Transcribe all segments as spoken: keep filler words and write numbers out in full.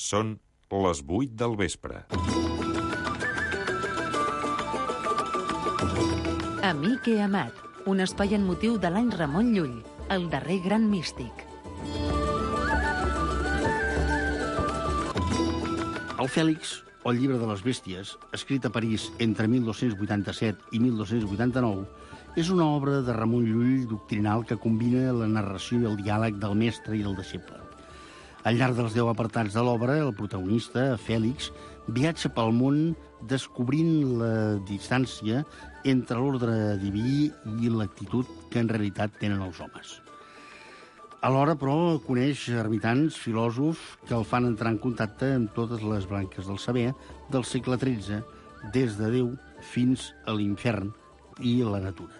Són les vuit del vespre. Amic he amat, un espai en motiu de l'any Ramon Llull, el darrer gran místic. El Fèlix, o el llibre de les bèsties, escrit a París entre mil dos-cents vuitanta-set i mil dos-cents vuitanta-nou, és una obra de Ramon Llull doctrinal que combina la narració i el diàleg del mestre i del deixeble. Al llarg dels deu apartats de l'obra, el protagonista, Fèlix, viatja pel món descobrint la distància entre l'ordre diví i l'actitud que en realitat tenen els homes. Alhora, però, coneix ermitans, filòsofs, que el fan entrar en contacte amb totes les branques del saber del segle tretze, des de Déu fins a l'infern i la natura.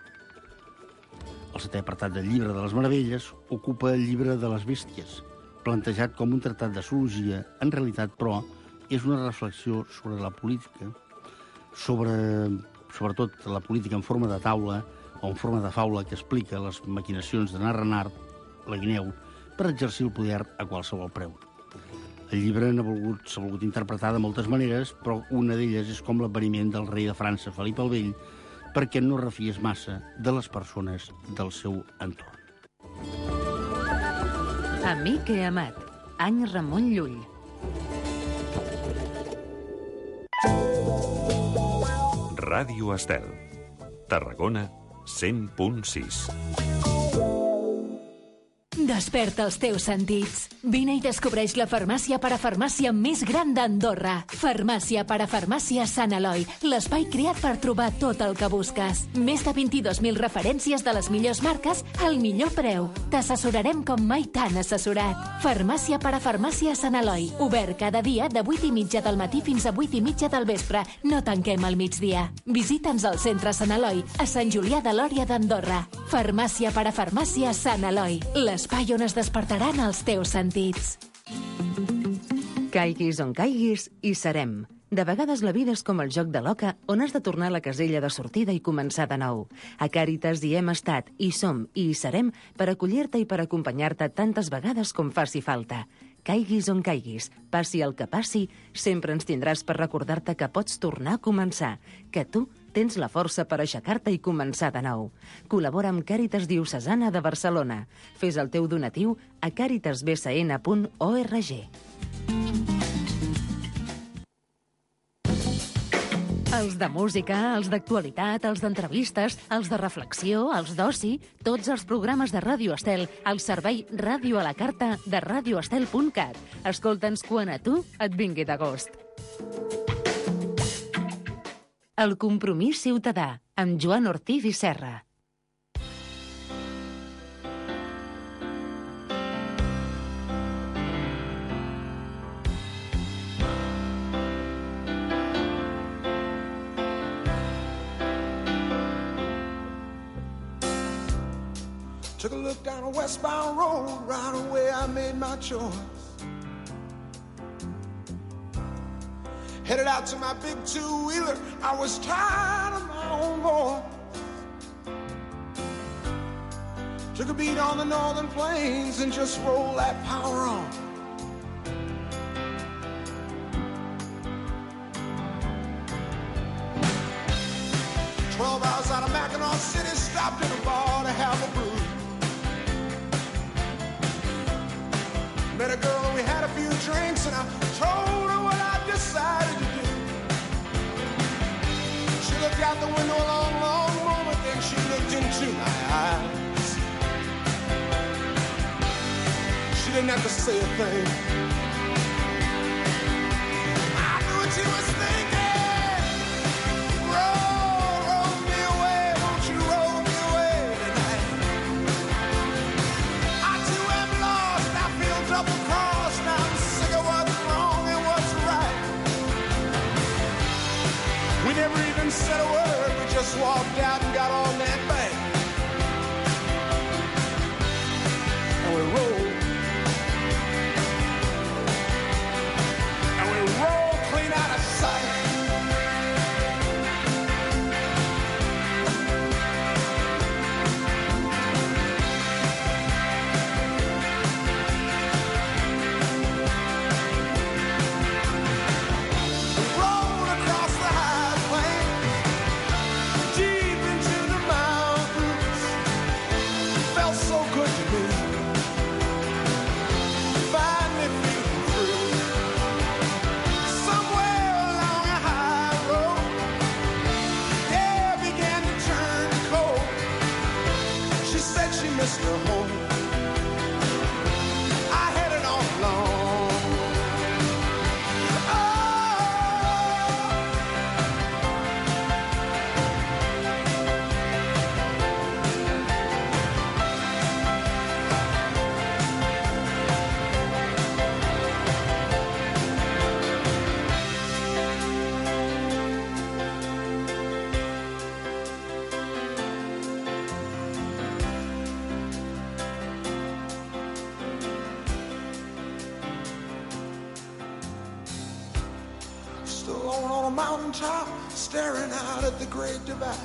El setè apartat del llibre de les meravelles ocupa el llibre de les bèsties, plantejat com un tractat de zoologia. En realitat, però, és una reflexió sobre la política, sobre, sobretot la política en forma de taula o en forma de faula que explica les maquinacions de Renard, la guineu, per exercir el poder a qualsevol preu. El llibre n'ha volgut, s'ha volgut interpretar de moltes maneres, però una d'elles és com l'adveniment del rei de França, Felip el Vell, perquè no refies massa de les persones del seu entorn. Amic he amat, any Ramon Llull. Ràdio Estel. Tarragona, cent punt sis. Desperta els teus sentits. Vine i descobreix la farmàcia parafarmàcia més gran d'Andorra. Farmàcia parafarmàcia Sant Eloi, l'espai creat per trobar tot el que busques. Més de vint-i-dos mil referències de les millors marques al millor preu. T'assessorarem com mai t'han assessorat. Farmàcia parafarmàcia Sant Eloi, obert cada dia de vuit i mitja del matí fins a vuit i mitja del vespre. No tanquem al migdia. Visita'ns al centre Sant Eloi, a Sant Julià de Lòria d'Andorra. Farmàcia parafarmàcia Sant Eloi, l'espai on es despertaran els teus sentits. Caiguis on caiguis, hi serem. De vegades la vida és com el joc de l'oca, on has de tornar a la casella de sortida i començar de nou. A Càritas hi hem estat, hi som i hi serem per acollir-te i per acompanyar-te tantes vegades com faci falta. Caiguis on caiguis, passi el que passi, sempre ens tindràs per recordar-te que pots tornar a començar, que tu tens la força per aixecar-te i començar de nou. Col·labora amb Càritas Diocesana de Barcelona. Fes el teu donatiu a càritas b c n punt org. Els de música, els d'actualitat, els d'entrevistes, els de reflexió, els d'oci, tots els programes de Ràdio Estel al servei Ràdio a la Carta de radio estel punt cat. Escolta'ns quan a tu et vingui de gust. El compromís ciutadà, amb Joan Ortiz i Serra. Took a look down a westbound road, right away I made my choice. Headed out to my big two-wheeler, I was tired of my own voice. Took a beat on the northern plains and just rolled that power on. Twelve hours out of Mackinac City, stopped in a bar to have a brew. Met a girl and we had a few drinks and I told her what I decided to do. She looked out the window a long, long moment, then she looked into my eyes. She didn't have to say a thing. I knew what she was thinking. Roll, roll me away, won't you roll me away tonight? I too am lost, I feel double-crossed, now I'm sick of what's wrong and what's right. We never even said a word, we just walked out and got on that bank. And we rolled. just alone on a mountaintop, staring out at the great divide.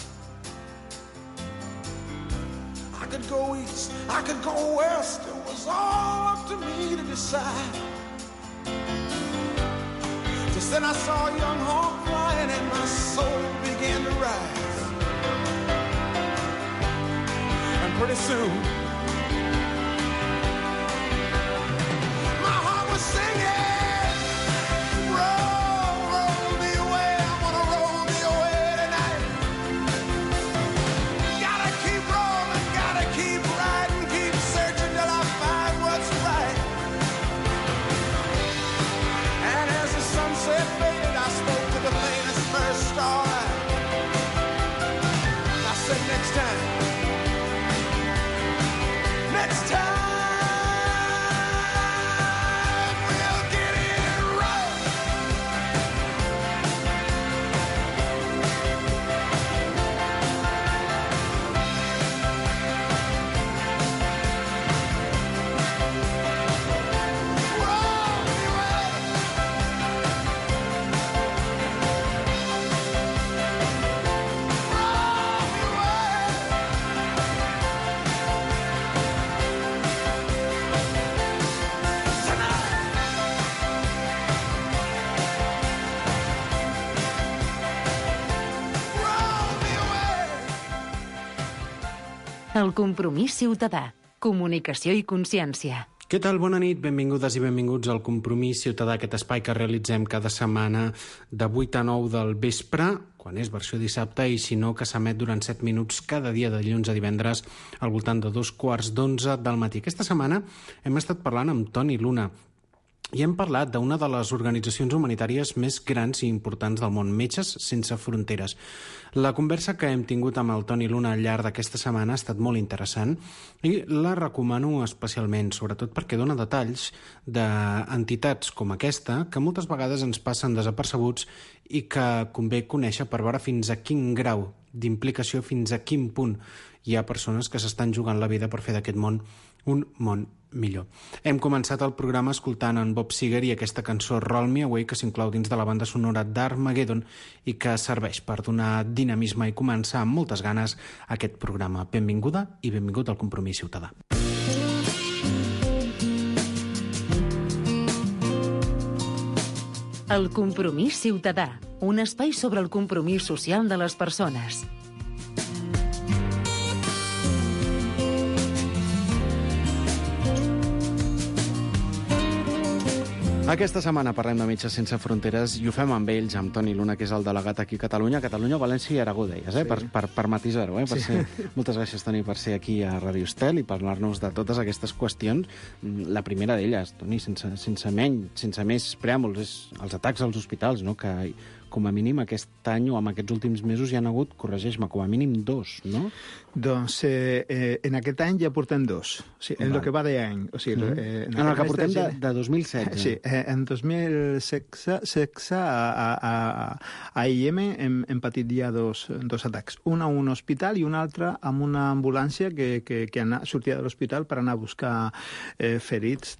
I could go east, I could go west, it was all up to me to decide. Just then I saw a young hawk flying and my soul began to rise. And pretty soon, my heart was singing, roll, roll me away, I wanna roll me away tonight. Gotta keep rolling, gotta keep riding, keep searching till I find what's right. And as the sunset faded, I spoke to the faintest first starlight. I said, next time, next time, we'll get it right. Roll me away. Roll me away. Roll me away. El compromís ciutadà. Comunicació i consciència. Què tal? Bona nit, benvingudes i benvinguts al Compromís Ciutadà, aquest espai que realitzem cada setmana de vuit a nou del vespre, quan és versió dissabte, i si no, que s'emet durant set minuts cada dia de dilluns a divendres al voltant de dos quarts d'onze del matí. Aquesta setmana hem estat parlant amb Toni Luna, i hem parlat d'una de les organitzacions humanitàries més grans i importants del món, Metges Sense Fronteres. La conversa que hem tingut amb el Toni Luna al llarg d'aquesta setmana ha estat molt interessant i la recomano especialment, sobretot perquè dona detalls d'entitats com aquesta que moltes vegades ens passen desapercebuts i que convé conèixer per veure fins a quin grau d'implicació, fins a quin punt hi ha persones que s'estan jugant la vida per fer d'aquest món un món millor. Hem començat el programa escoltant en Bob Seger i aquesta cançó Roll Me Away, que s'inclou dins de la banda sonora d'Armageddon i que serveix per donar dinamisme i començar amb moltes ganes aquest programa. Benvinguda i benvingut al Compromís Ciutadà. El compromís ciutadà. Un espai sobre el compromís social de les persones. Aquesta setmana parlem de Metges Sense Fronteres i ho fem amb ells, amb Toni Luna, que és el delegat aquí a Catalunya. Catalunya, València i Aragó, deies, eh? Sí. Per, per, per matisar-ho, eh? Per sí. ser... Moltes gràcies, Toni, per ser aquí a Ràdio Estel i parlar-nos de totes aquestes qüestions. La primera d'elles, Toni, sense, sense menys, sense més preàmbuls, és els atacs als hospitals, no? Que com a mínim aquest any o en aquests últims mesos hi han hagut, corregeix-me, com a mínim dos, no? Doncs eh, eh, en aquest any ja portem dos, o sigui, en el que va d'any. O sigui, mm. eh, en, en el que portem de, de dos mil setze. Sí, eh, en dos mil setze a, a, a I M hem, hem patit ja dos, dos atacs. Un a un hospital i un altre amb una ambulància que, que, que anà, sortia de l'hospital per anar a buscar eh, ferits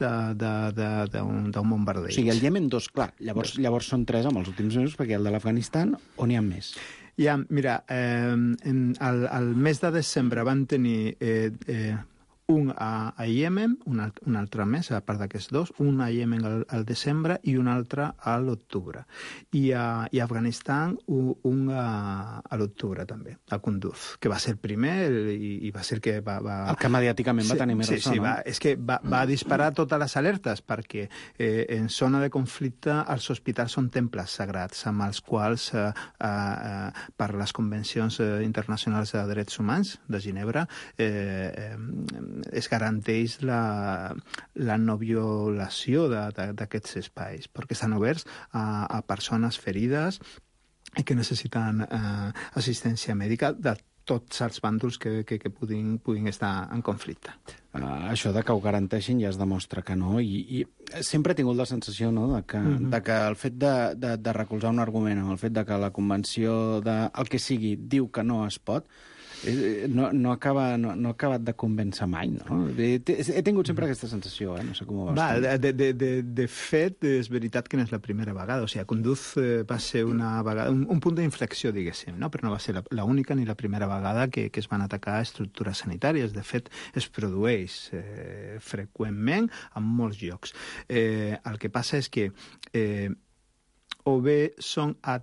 d'un bombardeig. O sigui, el Iemen dos, clar, llavors, dos. llavors són tres amb els últims mesos, perquè el de l'Afganistan, on hi ha més? Ja, mira, eh, en, al, al mes de desembre van tenir eh, eh, un a, a Iemen, un, alt, un altre mes, a part d'aquests dos, un a Iemen al, al desembre i un altre a l'octubre. I a, i a Afganistan un, un a, a l'octubre també, a Kunduz, que va ser el primer i, i va ser que va... va... El que mediàticament va sí, tenir més sí, ressò, sí, no? Va, és que va, va disparar totes les alertes perquè eh, en zona de conflicte els hospitals són temples sagrats amb els quals eh, eh, per les convencions eh, internacionals de drets humans de Ginebra eh, eh, es garanteix la, la no violació d'aquests espais, perquè estan oberts a, a persones ferides que necessiten eh, assistència mèdica de tots els bàndols que, que, que puguin, puguin estar en conflicte. Uh, això de que ho garanteixin ja es demostra que no, i, i sempre he tingut la sensació, no?, de que, mm-hmm. de que el fet de, de, de recolzar un argument amb el fet de que la convenció de el que sigui diu que no es pot, eh, no, no, acaba, no, no ha acabat de convèncer mai, no? He, he tingut sempre aquesta sensació, eh? No sé com ho veus. Va, de, de, de, de fet, és veritat que no és la primera vegada. O sigui, Conduz eh, va ser una vegada, un, un punt d'inflexió, diguéssim, no? Però no va ser l'única ni la primera vegada que, que es van atacar estructures sanitàries. De fet, es produeix eh, freqüentment en molts llocs. Eh, el que passa és que eh, o bé són a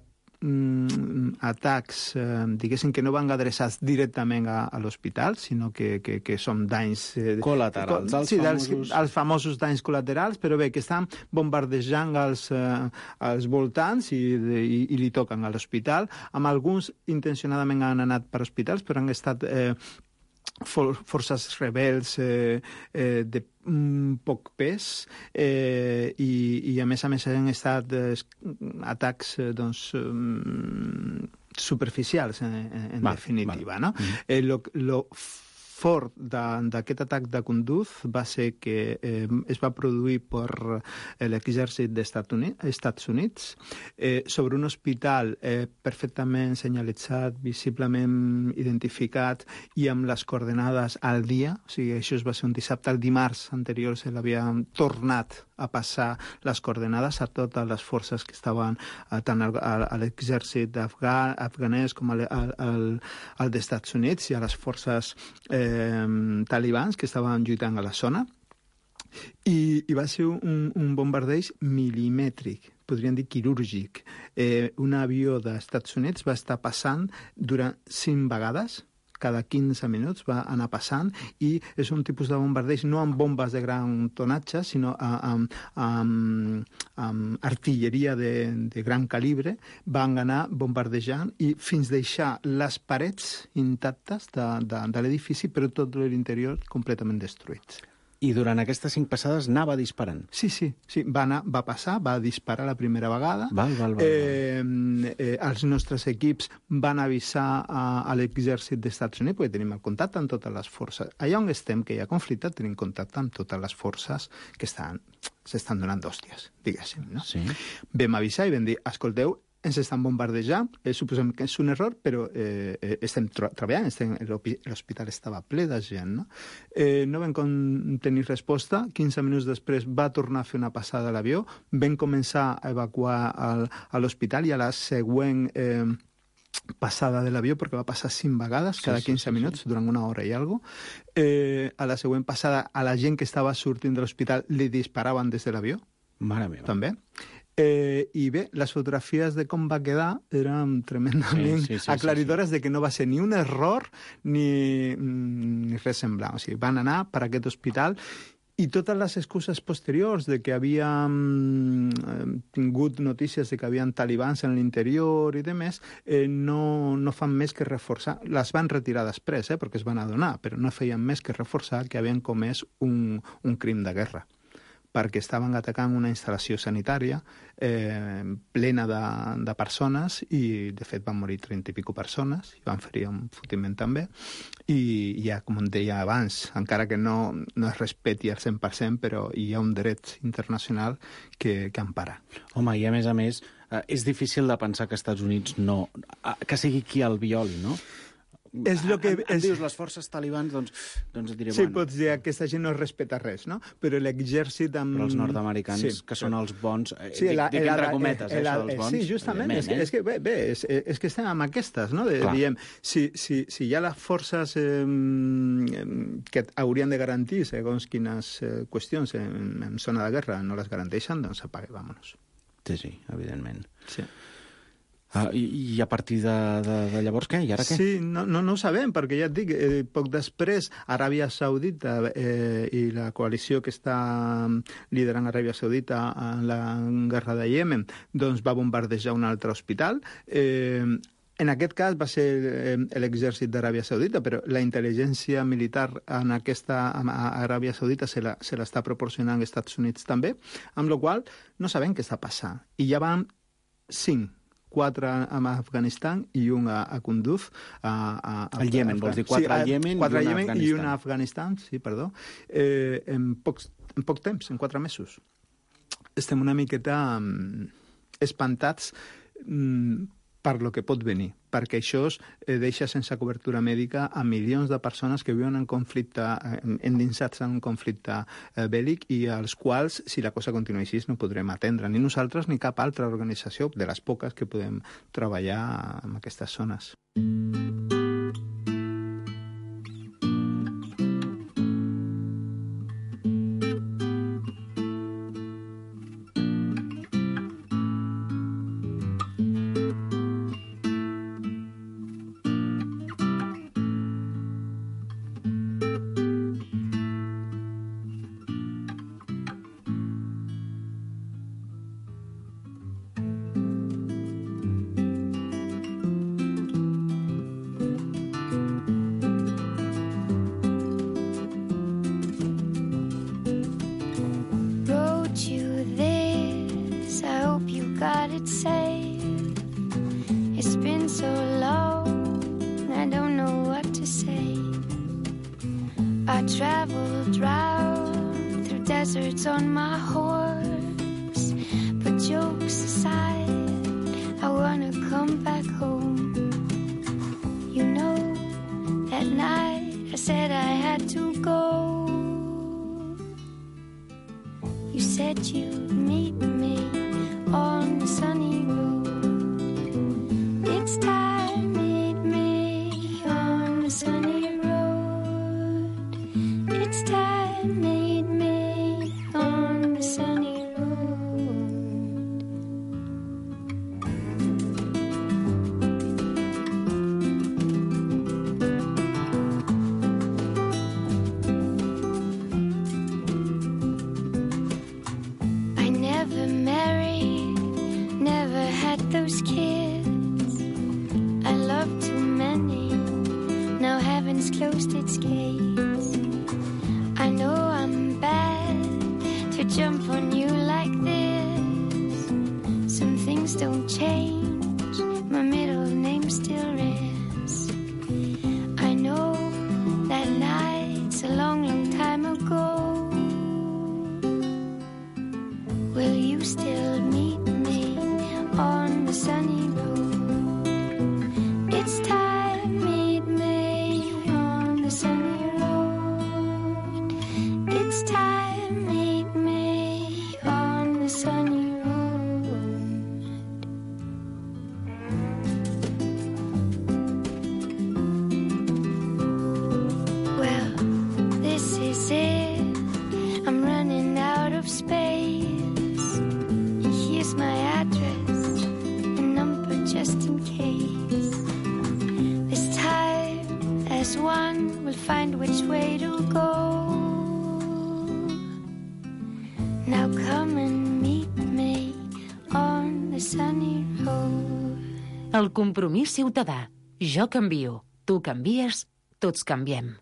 atacs, eh, diguéssim, que no van adreçats directament a, a l'hospital, sinó que, que, que són danys... Eh, col·laterals, els sí, famosos... dels, els famosos danys col·laterals, però bé, que estan bombardejant els, eh, els voltants i, i, i li toquen a l'hospital. Amb alguns intencionadament han anat per hospitals, però han estat... Eh, For, forces rebels eh, eh, de mm, poc pes eh, i, i a més a més han estat eh, atacs eh, doncs, mm, superficials en, en val, definitiva, val. no? Mm-hmm. Eh, lo, lo fort d'aquest atac de Conduz va ser que eh, es va produir per l'exèrcit dels Estats Units eh, sobre un hospital eh, perfectament senyalitzat, visiblement identificat i amb les coordenades al dia. O sigui, això es va ser un dissabte. El dimarts anterior se l'havien tornat a passar les coordenades a totes les forces que estaven eh, tant al, a l'exèrcit afgà, afganès com al, al, al, al dels Estats Units i a les forces eh, talibans que estaven lluitant a la zona. I, i va ser un, un bombardeig milimètric, podríem dir quirúrgic. Eh, un avió dels Estats Units va estar passant durant cinc vegades, cada quinze minuts va anar passant, i és un tipus de bombardeig no amb bombes de gran tonatge, sinó amb, amb, amb artilleria de, de gran calibre. Van anar bombardejant i fins deixar les parets intactes de, de, de l'edifici, però tot l'interior completament destruït. I durant aquestes cinc passades anava disparant. Sí, sí, sí. Va, anar, va passar, va disparar la primera vegada. Val, val, val, eh, eh, els nostres equips van avisar a, a l'exèrcit dels Estats Units, perquè tenim el contacte amb totes les forces. Allà on estem, que hi ha conflicte, tenim contacte amb totes les forces que estan, s'estan donant d'hòsties, diguéssim. No? Sí. Vam avisar i vam dir, escolteu, ens estan bombardejant, eh, suposem que és un error, però eh, eh, estem tra treballant, estem, l'hospital estava ple de gent. No, eh, no vam tenir resposta, quinze minuts després va tornar a fer una passada a l'avió, vam començar a evacuar al, a l'hospital i a la següent eh, passada de l'avió, perquè va passar cinc vegades, cada quinze minuts, durant una hora i alguna cosa, eh, a la següent passada a la gent que estava sortint de l'hospital li disparaven des de l'avió, mare meva. També. Eh, I bé, les fotografies de com va quedar eren tremendament sí, sí, sí, aclaridores sí, sí. de que no va ser ni un error ni, ni res semblant. O sigui, van anar per aquest hospital i totes les excuses posteriors de que havíem tingut notícies de que havien talibans en l'interior i demés, eh, no, no fan més que reforçar. Les van retirar després, eh, perquè es van adonar, però no feien més que reforçar que havien comès un, un crim de guerra, perquè estaven atacant una instal·lació sanitària eh, plena de, de persones i, de fet, van morir trenta i pico persones i van ferir un fotiment també. I ja, com em deia abans, encara que no, no es respeti al cent per cent, però hi ha un dret internacional que, que empara. Home, i a més a més, eh, és difícil de pensar que Estats Units no... que sigui qui el violi, no? És lo que, em, em és... dius les forces talibans, doncs, doncs et diré... Sí, bueno, pots dir que aquesta gent no respecta res, no? Però l'exèrcit... Amb... Però els nord-americans, sí, que són els bons... Eh, sí, dic, la, dic la, entre cometes, la, eh, la, això dels bons. Sí, justament. És, eh? és que, bé, bé és, és que estem amb aquestes, no? De, diem, si, si, si hi ha les forces eh, que haurien de garantir, segons quines eh, qüestions en, en zona de guerra no les garanteixen, doncs apague, vámonos. Sí, sí, evidentment. Sí. Uh, i, I a partir de, de, de llavors què? I ara què? Sí, no, no, no ho sabem, perquè ja et dic, eh, poc després Aràbia Saudita eh, i la coalició que està liderant Aràbia Saudita en la guerra de Iemen, doncs va bombardejar un altre hospital. Eh, en aquest cas va ser eh, l'exèrcit d'Aràbia Saudita, però la intel·ligència militar en aquesta en Aràbia Saudita se la, se l'està proporcionant als Estats Units també, amb la qual no sabem què està passant. I ja van cinc, quatre a Afganistan i un a, a Kunduz. A, a, a, al Iemen, vols dir quatre sí, al Iemen, quatre i, un a Afganistan. i un a Afganistan. Sí, perdó. Eh, en, pocs, en poc temps, en quatre mesos. Estem una miqueta um, espantats um, per lo que pot venir, perquè això eh, deixa sense cobertura mèdica a milions de persones que viuen en conflicte, eh, endinsats en un conflicte eh, bèl·lic i als quals, si la cosa continua així, no podrem atendre, ni nosaltres ni cap altra organització, de les poques que podem treballar en aquestes zones. Wrote you this, I hope you got it safe. It's been so long, I don't know what to say. I traveled round through deserts on my horse, but jokes aside, I wanna come back home. You know, that night I said I had to go. You said you'd meet me on the sunny road. It's time, meet me on the sunny road. It's time, meet me on the sunny road. I never married, never had those kids. I loved too many, now heaven's closed its gates. I know I'm bad to jump on you like this. Some things don't change, my middle name still rests. I know that night's a long, long time ago. Will you still meet me on the sunny road? It's time, meet me on the sunny road. It's time, meet me on the sunny road. Well, this is it. I'm running out of space. Here's my address, a number just in case. This time, as one, we'll find which way to go. Now come and meet me on the sunny road. El compromís ciutadà. Jo canvio, tu canvies, tots canviem.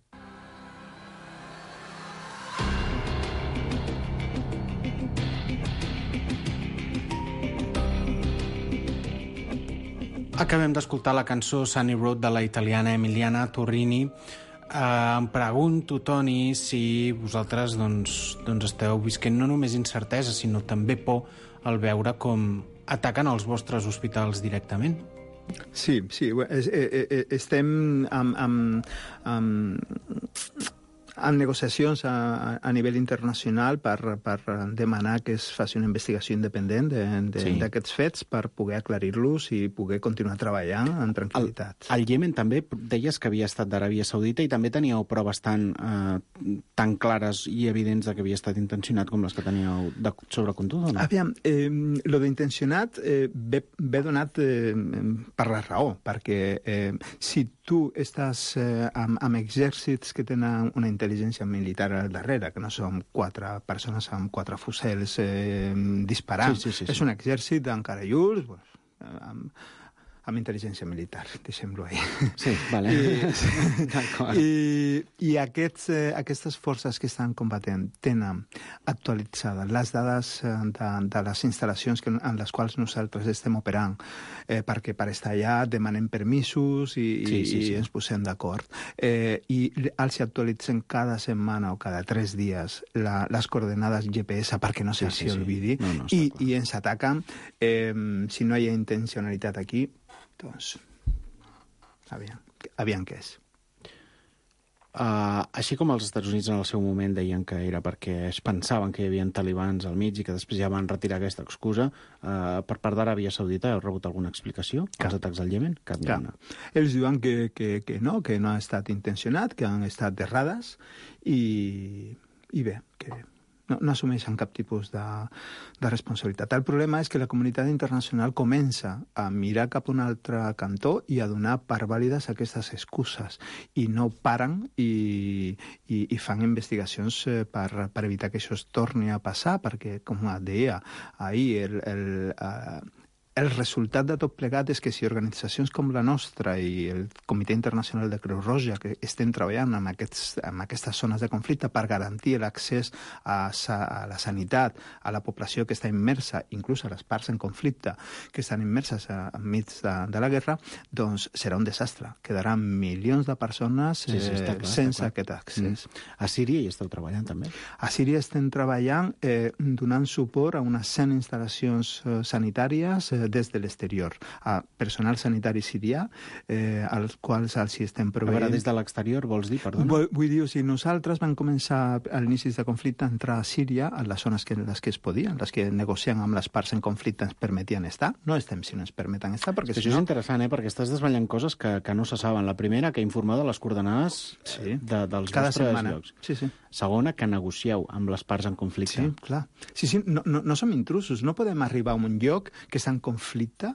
Acabem d'escoltar la cançó Sunny Road de la italiana Emiliana Torrini. Eh, em pregunto, Toni, si vosaltres doncs, doncs esteu visquent no només incertesa, sinó també por al veure com ataquen els vostres hospitals directament. Sí, sí, es, eh, eh, estem amb, amb, amb, amb negociacions a, a nivell internacional per, per demanar que es faci una investigació independent d'aquests sí. fets per poder aclarir-los i poder continuar treballant en tranquil·litat. Al Iemen també deies que havia estat d'Aràbia Saudita i també teníeu proves tan, eh, tan clares i evidents de que havia estat intencionat com les que teníeu de, sobre Contudo, no? Aviam, eh, lo d'intencionat eh, ve, ve donat eh, per la raó, perquè eh, si tu estàs eh, amb, amb exèrcits que tenen una intel·ligència militar al darrere, que no són quatre persones amb quatre fusels eh, disparant, sí, sí, sí, sí. és un exèrcit encara llurs, bueno, amb, amb intel·ligència militar, deixem-lo ahí. Sí, vale. I, i, i aquests, eh, aquestes forces que estan combatent tenen actualitzades les dades de, de les instal·lacions que, en les quals nosaltres estem operant, eh, perquè per estar allà demanem permisos i, sí, sí, sí. i ens posem d'acord. Eh, I els actualitzen cada setmana o cada tres dies la, les coordenades G P S perquè no se'ls sí, sí, olvidi, sí. No, no, I, i ens ataquen. Eh, si no hi ha intencionalitat aquí, Doncs, aviam, aviam què és. Uh, així com els Estats Units en el seu moment deien que era perquè es pensaven que hi havia talibans al mig i que després ja van retirar aquesta excusa, uh, per part d'Aràbia Saudita heu rebut alguna explicació? Cap. Els atacs al Iemen? Cap Cap. Ells diuen que, que, que no, que no ha estat intencionat, que han estat errades i, i bé, que no, no assumeixen cap tipus de, de responsabilitat. El problema és que la comunitat internacional comença a mirar cap a un altre cantó i a donar per vàlides aquestes excuses i no paren i, i, i fan investigacions per, per evitar que això es torni a passar, perquè, com deia ahir, el, el, uh, el resultat de tot plegat és que si organitzacions com la nostra i el Comitè Internacional de Creu Roja que estem treballant en, aquests, en aquestes zones de conflicte per garantir l'accés a, a la sanitat, a la població que està immersa, inclús a les parts en conflicte que estan immerses enmig de, de la guerra, doncs serà un desastre. Quedaran milions de persones sí, sí, està clar, eh, sense està clar. aquest accés. Mm. A Síria hi esteu treballant també? A Síria estem treballant eh, donant suport a unes cent instal·lacions eh, sanitàries eh, des de l'exterior, a personal sanitari sirià, eh, als quals els hi estem proveint. A veure, des de l'exterior vols dir, perdona? Vull, vull dir, o sigui, nosaltres vam començar a l'inici de conflicte a entrar a Síria, a les zones que, les que es podien, les que negociant amb les parts en conflicte ens permetien estar. No estem si no ens permeten estar, perquè Això si és no... interessant, eh? Perquè estàs desvetllant coses que, que no se saben. La primera, que informeu de les coordenades sí. de, dels Cada vostres setmana. llocs. Sí, sí. Segona, que negocieu amb les parts en conflicte. Sí, clar. Sí, sí, no, no, no som intrusos, no podem arribar a un lloc que està en conflicte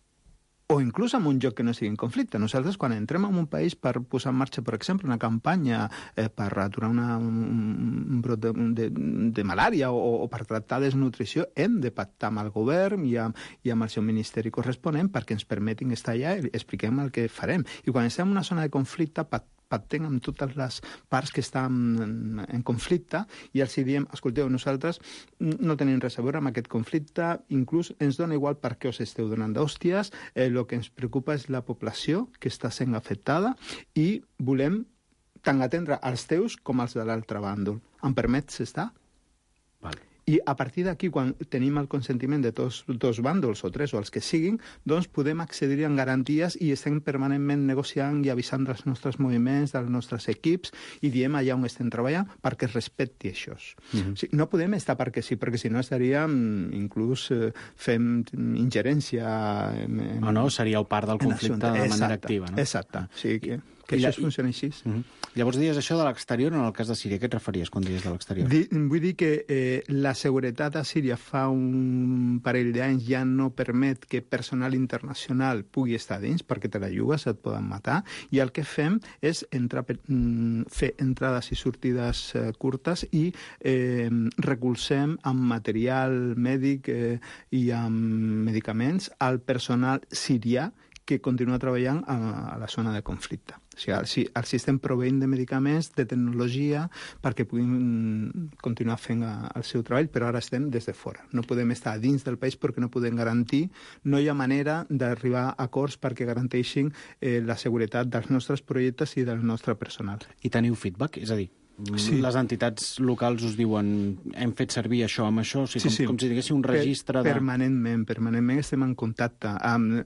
o inclús en un lloc que no sigui en conflicte. Nosaltres, quan entrem en un país per posar en marxa, per exemple, una campanya eh, per aturar una, un, un brot de, de, de malària o, o per tractar desnutrició, hem de pactar amb el govern i amb, i amb el seu ministeri corresponent perquè ens permetin estar allà i expliquem el que farem. I quan estem en una zona de conflicte, pactem amb totes les parts que estan en, en conflicte i els diem, escolteu, nosaltres no tenim res a veure amb aquest conflicte, inclús ens dona igual per què us esteu donant d'hòsties, el eh, que ens preocupa és la població que està sent afectada i volem tant atendre els teus com els de l'altre bàndol. Em permets estar? Vale. I a partir d'aquí, quan tenim el consentiment de tots dos bàndols, o tres, o els que siguin, doncs podem accedir en garanties i estem permanentment negociant i avisant dels nostres moviments, dels nostres equips, i diem allà on estem treballant perquè es respecti això. Mm-hmm. O sigui, no podem estar perquè sí, perquè si no estaríem inclús eh, fent ingerència... En, en, o no, seríeu part del conflicte de manera exacte, activa, no? Exacte, o sigui que... que I això la, funciona així. Uh-huh. Llavors dius això de l'exterior en el cas de Síria. Què et referies quan dius de l'exterior? Di, vull dir que eh, la seguretat a Síria fa un parell d'anys ja no permet que personal internacional pugui estar dins perquè te la jugues, et poden matar, i el que fem és entrar, fer entrades i sortides eh, curtes i eh, recolzem amb material mèdic eh, i amb medicaments al personal sirià que continua treballant a, a la zona de conflicte. O sigui, els, els estem proveint de medicaments, de tecnologia, perquè puguin continuar fent el seu treball, però ara estem des de fora. No podem estar dins del país perquè no podem garantir, no hi ha manera d'arribar a acords perquè garanteixin eh, la seguretat dels nostres projectes i del nostre personal. I teniu feedback? És a dir, sí. Les entitats locals us diuen hem fet servir això amb això, o sigui, sí, com, sí. com si diguéssim un registre de... Permanentment, permanentment estem en contacte amb,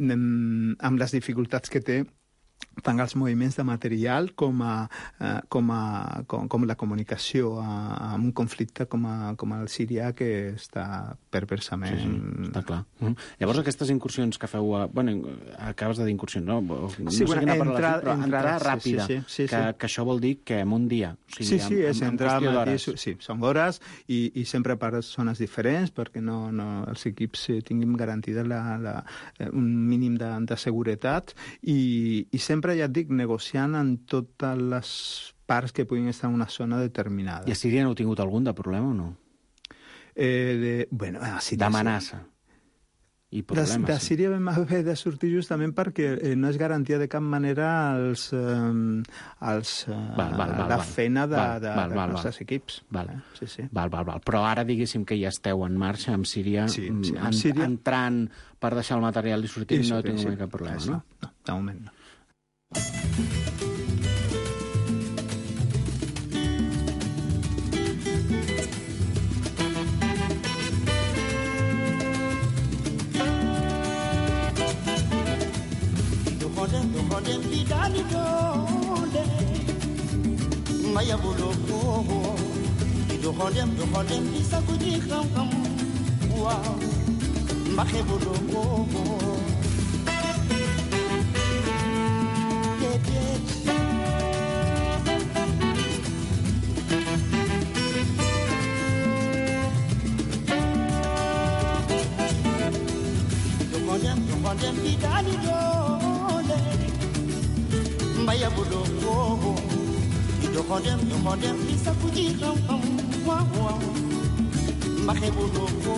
amb, amb les dificultats que té tant els moviments de material com, a, eh, com, a, com, com la comunicació a, a un conflicte com, a, com el sirià que està perversament... Sí, sí, està clar. Uh-huh. Llavors aquestes incursions que feu... A... Bueno, acabes de dir incursions, no? No sí, sé bueno, quina entra, paraula, però entra, entrada sí, ràpida, sí, sí, sí, que, sí. que això vol dir que en un dia... O sigui, sí, sí, en, és en, entrar en al matí, d'hores. sí, són hores i, i sempre per zones diferents perquè no, no, els equips tinguin garantida la, la, un mínim de, de seguretat i, i sempre, ja et dic, negociant en totes les parts que puguin estar en una zona determinada. I a Síria no heu tingut algun de problema o no? Eh, de, bueno, a Síria... D'amenaça. I problemes. De, de Síria vam haver de sortir justament perquè eh, no és garantia de cap manera els, eh, els, eh, val, val, val, la val. feina de, val, de, val, de val, nostres val. equips. Val. Eh? Sí, sí. Val, val, val. Però ara diguéssim que ja esteu en marxa amb Síria, sí, sí, en, Síria... entrant per deixar el material i sortint, sí, no sí, tinc sí. cap problema, sí, no? No, de moment no. dohodem dohodem bidani dole maya buloko dohodem dohodem bisakuji kam kam wow mbakhe buloko Dohodem bidani dole mbaya buloko dohodem dohodem bisakuji kam kam wow wow mbakhe buloko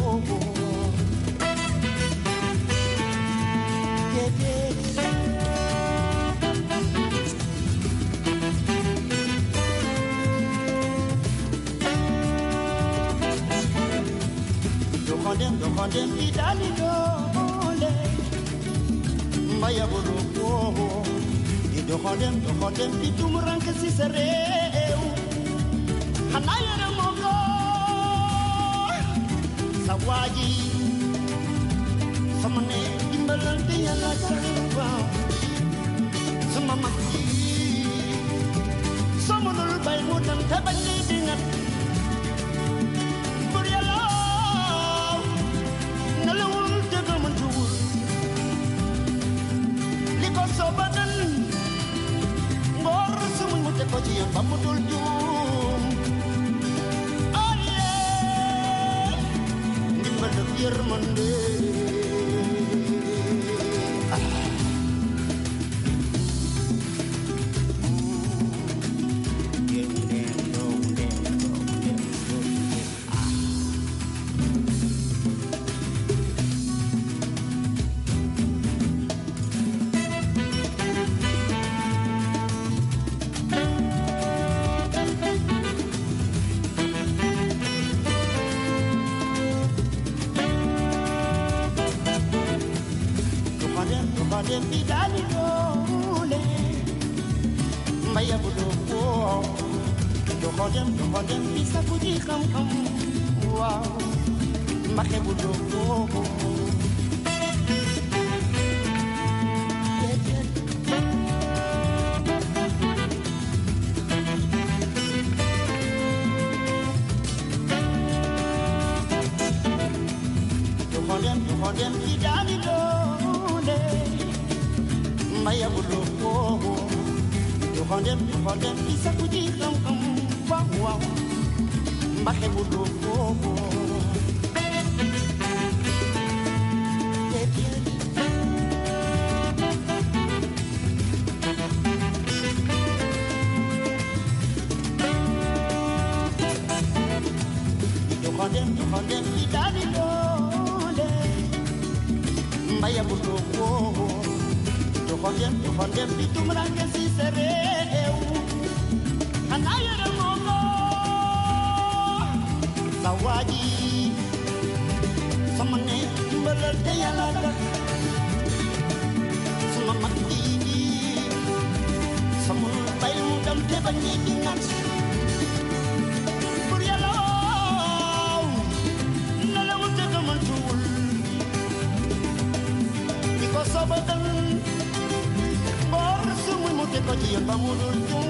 dohodem dohodem bidani dole mbaya buloko dohodem dohodem bitumran kasi sareu hanayana mogo sawaji samane dimbalante yana sarwa sama makki samanul bay mutam tabani dingat buryala nalawul daga manjur liko sobadan ngor sumun mute ko ci pamudul jum aye ndimbal yermande dohodem bidani dole mbaya buloko dohodem dohodem bisakuji kam kam wow mbakhe buloko dohodem dohodem bidani dole maya buloko dohodem dohodem bisakuji kam kam wow wow mbakhe buloko dohodem dohodem bidani dole mbaya buloko dohodem dohodem bitumran kasi sareu hanayana mogo sawaji samane dimbalante yana sama makki sama bay mutam tebani dingat buryala nalawul daga manjur liko sobadan ngor sumun mute ko ci pamudul jum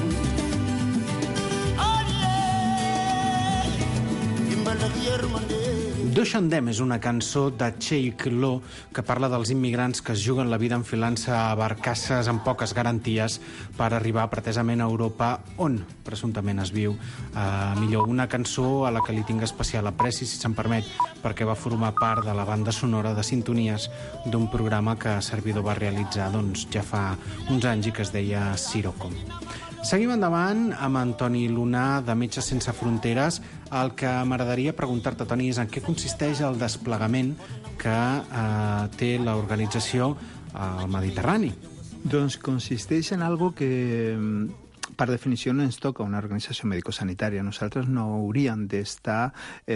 Doxandem és una cançó de Cheikh Lo que parla dels immigrants que es juguen la vida enfilant-se a barcasses amb poques garanties per arribar pretesament a Europa, on presumptament es viu eh, millor. Una cançó a la que li tinc especial apreci, si se'm permet, perquè va formar part de la banda sonora de sintonies d'un programa que Servidor va realitzar doncs, ja fa uns anys i que es deia Sirocco. Seguim endavant amb Antoni Luna, de Metges Sense Fronteres. El que m'agradaria preguntar-te, Toni, és en què consisteix el desplegament que eh, té l'organització al Mediterrani. Doncs consisteix en algo que per definició no ens toca una organització medicosanitària. Nosaltres no hauríem d'estar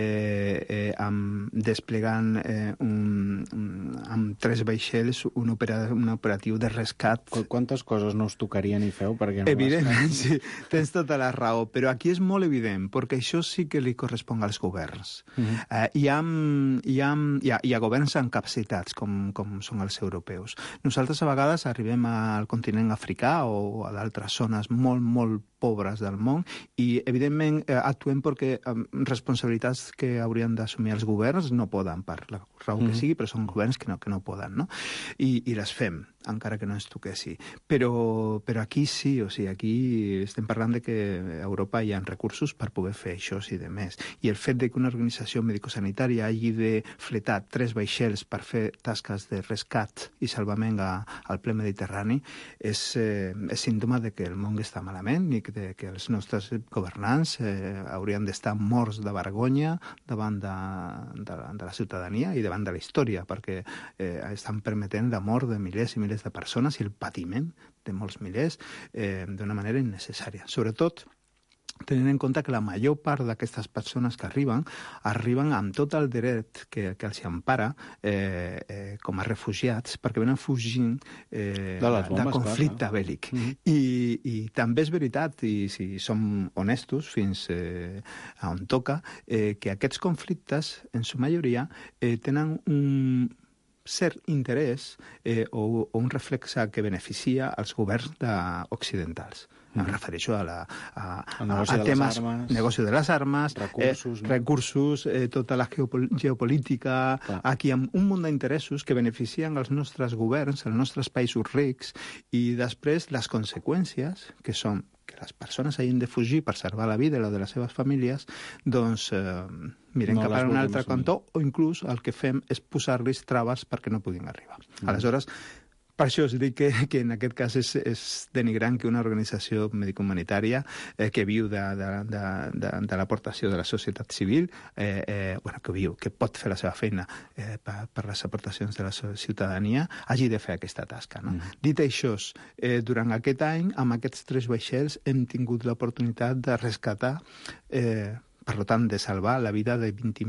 eh, eh, amb, desplegant eh, un, un, amb tres vaixells un, opera, un operatiu de rescat. Qu Quantes coses no us tocarien i feu? Perquè no Evidentment, sí, tens tota la raó, però aquí és molt evident, perquè això sí que li correspon als governs. Uh -huh. eh, hi, ha, hi, ha, hi, ha, hi ha governs amb capacitats, com, com són els europeus. Nosaltres a vegades arribem al continent africà o a d'altres zones molt, molt pobres del món i, evidentment, eh, actuem perquè eh, responsabilitats que haurien d'assumir els governs no poden, per la raó que sigui, però són governs que no, que no poden, no? I, i les fem, encara que no ens toquessi. Però, però aquí sí, o sigui, aquí estem parlant de que a Europa hi ha recursos per poder fer això i de més. I el fet de que una organització medicosanitària hagi de fletar tres vaixells per fer tasques de rescat i salvament a, al ple Mediterrani és, eh, és símptoma de que el món està malament i de que els nostres governants eh, haurien d'estar morts de vergonya davant de, de, de la ciutadania i davant de la història, perquè eh, estan permetent la mort de milers i milers de persones i el patiment de molts milers eh, d'una manera innecessària. Sobretot, tenint en compte que la major part d'aquestes persones que arriben, arriben amb tot el dret que, que els empara eh, eh, com a refugiats, perquè venen fugint eh, de, les bombes, de conflicte clar, bèl·lic. Mm -hmm. I, I també és veritat, i si som honestos fins eh, a on toca, eh, que aquests conflictes, en su majoria, eh, tenen un cert interès eh, o, o un reflexe que beneficia als governs occidentals. Em refereixo a, la, a, a, a temes negoci de les armes, recursos, eh, no? recursos eh, tota la geopol geopolítica. Clar. Aquí hi ha un munt d'interessos que beneficien els nostres governs, els nostres països rics, i després les conseqüències, que són que les persones hagin de fugir per salvar la vida i la de les seves famílies, doncs eh, miren no cap a un altre cantó, o inclús el que fem és posar-los traves perquè no puguin arribar. Mm. Aleshores, per això us dic que, que en aquest cas és, és denigrant que una organització medicohumanitària eh, que viu de, de, de, de, de l'aportació de la societat civil, eh, eh, bueno, que viu, que pot fer la seva feina eh, per, per les aportacions de la ciutadania, hagi de fer aquesta tasca. No? Mm. Dit això, eh, durant aquest any, amb aquests tres vaixells, hem tingut l'oportunitat de rescatar eh, per tant, de salvar la vida de vint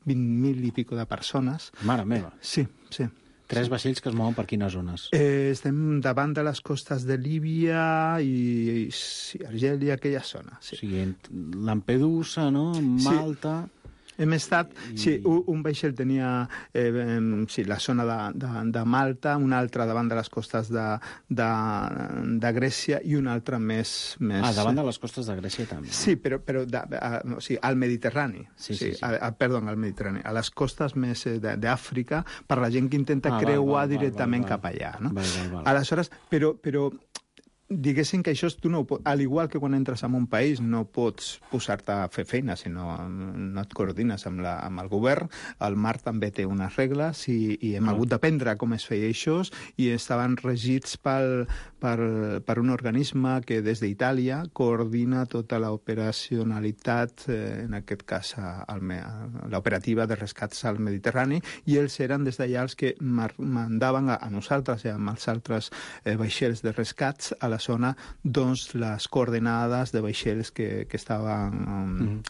mil i pico de persones. Mare meva. Sí, sí. Tres vaixells que es mouen per quines zones? Eh, estem davant de les costes de Líbia i, i sí, Argèlia, aquella zona. Sí. O sigui, Lampedusa, no? Malta... Sí. Hem estat... I... Sí, un, un vaixell tenia eh, sí, la zona de, de, de Malta, un altre davant de les costes de, de, de Grècia i un altre més... més... Ah, davant de les costes de Grècia també. Sí, però, però de, a, o sigui, al Mediterrani. Sí, sí, sí. sí. A, a, perdó, al Mediterrani. A les costes més d'Àfrica, per la gent que intenta ah, creuar val, val, directament val, val, cap allà. No? Val, val, val. Aleshores, però... però diguéssim que això tu no ho pots, al igual que quan entres en un país no pots posar-te a fer feina, sinó no et coordines amb, la, amb el govern. El mar també té unes regles i, i hem ah. hagut d'aprendre com es feia això i estaven regits pel, per, per un organisme que des d'Itàlia coordina tota l'operacionalitat, eh, en aquest cas l'operativa de rescats al Mediterrani, i ells eren des d'allà els que mandaven a, a nosaltres i amb els altres eh, vaixells de rescats a la zona, doncs, les coordenades de vaixells que, que estaven um, mm.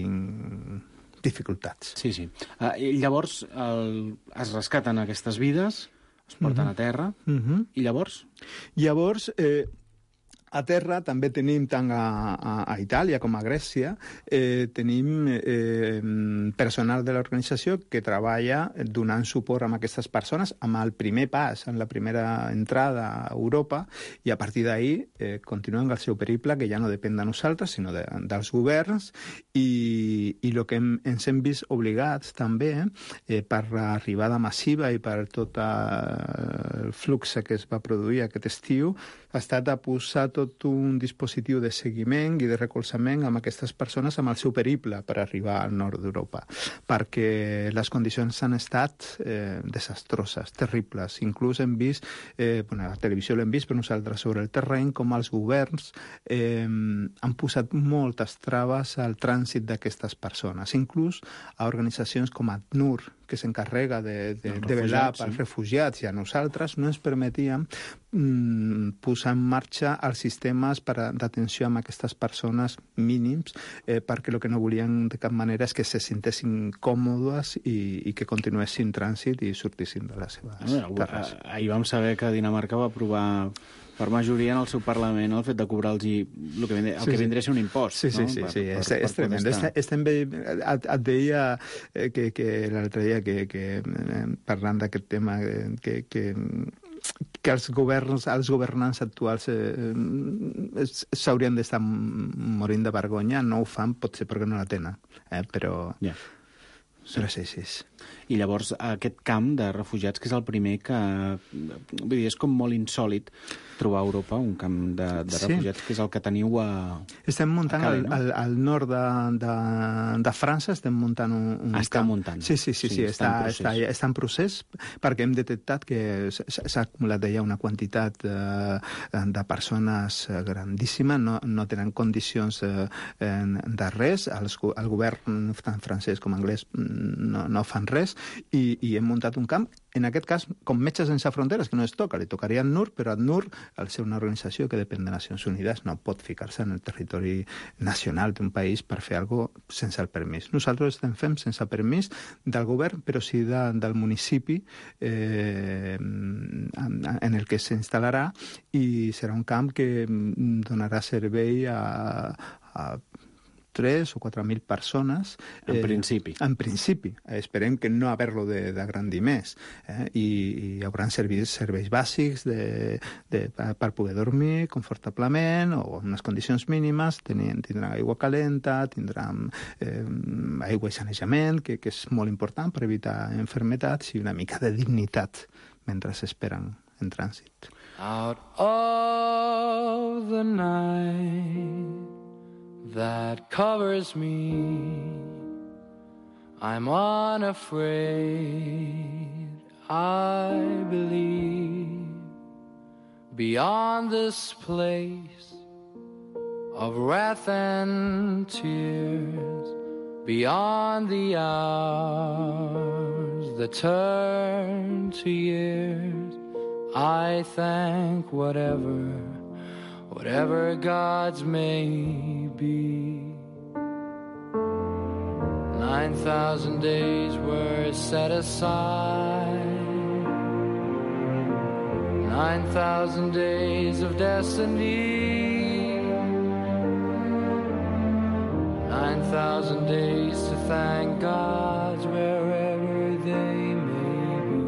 patint dificultats. Sí, sí. Uh, i llavors el, es rescaten aquestes vides, es porten mm -hmm. a terra, mm -hmm. i llavors? Llavors... Eh, A terra també tenim, tant a, a, a Itàlia com a Grècia, eh, tenim eh, personal de l'organització que treballa donant suport a aquestes persones amb el primer pas, en la primera entrada a Europa, i a partir d'ahir eh, continuen el seu periple, que ja no depèn de nosaltres, sinó de, dels governs, i, i el que hem, ens hem vist obligats també, eh, per l'arribada massiva i per tot el flux que es va produir aquest estiu, ha estat a posar tot un dispositiu de seguiment i de recolzament amb aquestes persones amb el seu periple per arribar al nord d'Europa, perquè les condicions han estat eh, desastroses, terribles. Inclús hem vist, eh, bueno, a la televisió l'hem vist, però nosaltres sobre el terreny, com els governs eh, han posat moltes traves al trànsit d'aquestes persones, inclús a organitzacions com ACNUR, que s'encarrega de, de, Els de velar refugiats, pels sí. refugiats, i a nosaltres no ens permetíem mm, posar en marxa els sistemes per a- d'atenció amb aquestes persones mínims, eh, perquè el que no volien de cap manera és que se sintessin còmodes i, i que continuessin trànsit i sortissin de les seves Bueno, terres. ah, ahir vam saber que Dinamarca va aprovar per majoria en el seu Parlament el fet de cobrar-los el que, vindré, el Sí, que sí. vindria a ser un impost. Sí, sí, no? sí, Per- sí. per- és, per és tremend. protestar. Este- Estem bé... Et, et deia eh, que, que l'altre dia que, que eh, parlant d'aquest tema eh, que, que que els governs, els governants actuals eh, es- s'haurien d'estar morint de vergonya, no ho fan, potser perquè no la tenen, eh? però, Ja. però sí, sí. I llavors aquest camp de refugiats, que és el primer que... Vull dir, és com molt insòlid trobar a Europa un camp de, de Sí. refugiats, que és el que teniu a... Estem muntant A Calais, al, no? al, al nord de, de, de França, estem muntant un, un Ah, està camp. muntant. Sí, sí, sí, Sí, sí, està en està, procés. està, està en procés, perquè hem detectat que s'ha s'ha acumulat ja una quantitat eh, de persones eh, grandíssima, no, no tenen condicions eh, de res, el, el govern tant francès com anglès no, no fan res, i, i hem muntat un camp, en aquest cas, com Metges Sense Fronteres, que no es toca, li tocaria a ACNUR, però ACNUR, al ser una organització que depèn de Nacions Unides, no pot ficar-se en el territori nacional d'un país per fer alguna cosa sense el permís. Nosaltres estem fent sense permís del govern, però sí de, del municipi eh, en el que s'instal·larà, i serà un camp que donarà servei a, a tres o quatre mil persones. En principi. En principi. Esperem que no haver-lo de, de grandir més. Eh? I, I hi haurà serveis, serveis bàsics de, de, per poder dormir confortablement o en unes condicions mínimes. Tenen, tindran aigua calenta, tindran eh, aigua i sanejament, que, que és molt important per evitar enfermetats, i una mica de dignitat mentre s'esperen en trànsit. Out of the night that covers me, I'm unafraid, I believe. Beyond this place of wrath and tears, beyond the hours that turn to years, I thank whatever, whatever God's may be. Nine thousand days were set aside, nine thousand days of destiny, nine thousand days to thank God wherever they may be.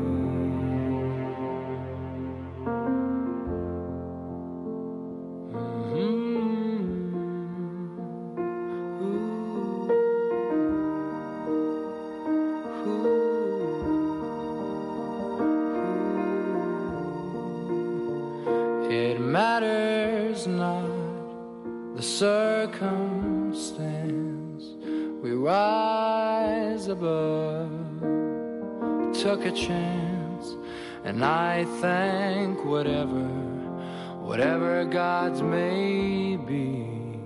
It matters not the circumstance, we rise above, took a chance, and I thank whatever, whatever God's may be.